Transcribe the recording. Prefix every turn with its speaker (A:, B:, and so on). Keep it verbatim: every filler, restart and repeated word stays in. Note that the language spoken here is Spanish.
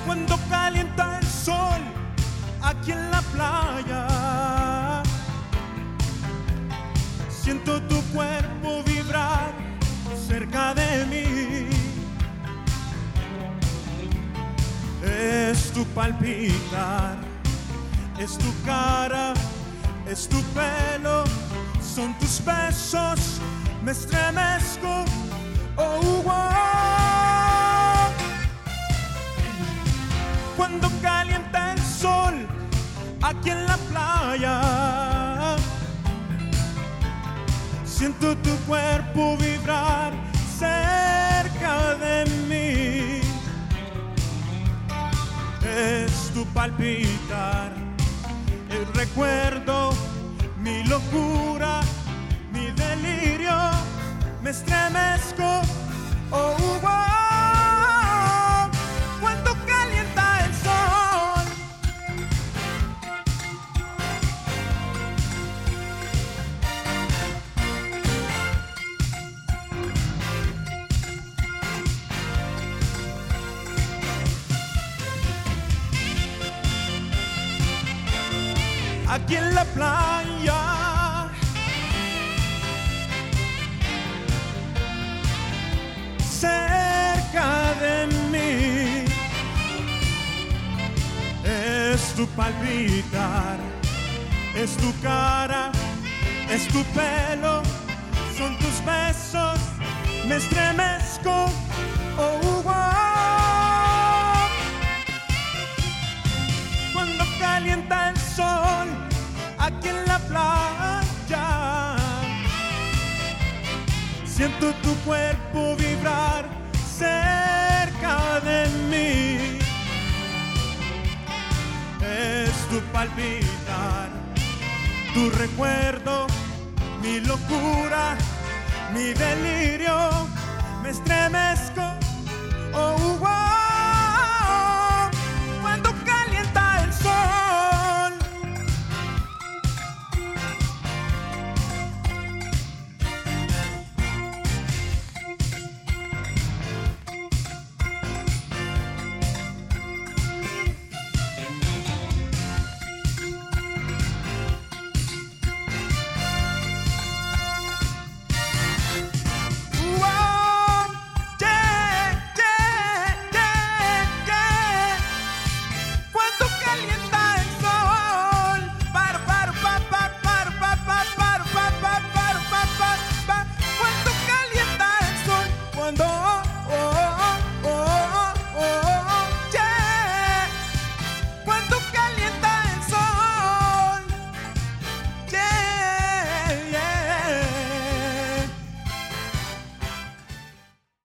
A: Cuando calienta el sol aquí en la playa, siento tu cuerpo vibrar cerca de mí. Es tu palpitar, es tu cara, es tu pelo, son tus besos, me estremezco, oh, wow. Cuando calienta el sol aquí en la playa, siento tu cuerpo vibrar cerca de mí. Es tu palpitar, el recuerdo, mi locura, mi delirio, me estremezco, oh, wow. Cuando calienta el sol, aquí en la playa, cerca de mí, es tu palpitar, es tu cara, es tu pelo, son tus besos, me estremezco, oh, wow. Cuando calienta el sol aquí en la playa, siento tu cuerpo vibrar cerca de mí. Es tu palpitar, tu recuerdo, mi locura, mi delirio, me estremezco, oh, wow. Cuando calienta el sol, cuando